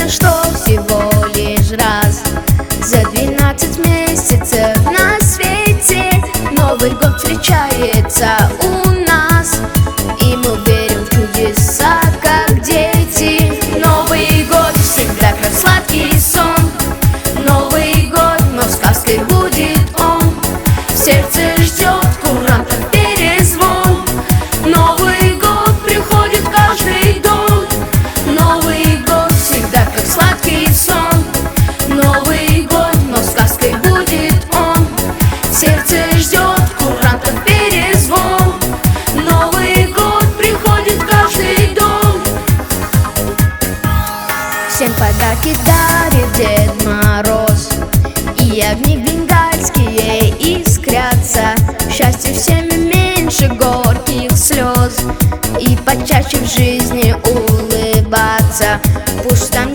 ясно, что всего лишь раз за 12 месяцев на свете Новый год встречается у нас, и мы верим в чудеса, как дети. Новый год всегда как сладкий сон, Новый год, но сказкой будет он. Сердце ждет курантов перезвон, Новый год приходит в каждый дом. Новый год всегда как сладкий сон, Новый год, но сказкой будет он. Сердце ждет курантов перезвон, Новый год приходит в каждый дом. Всем подарки дарит Дед Мороз, и огни бенгальские искрятся. Счастье всеми меньше горьких слез, и почаще в жизни улыбаться. Пусть там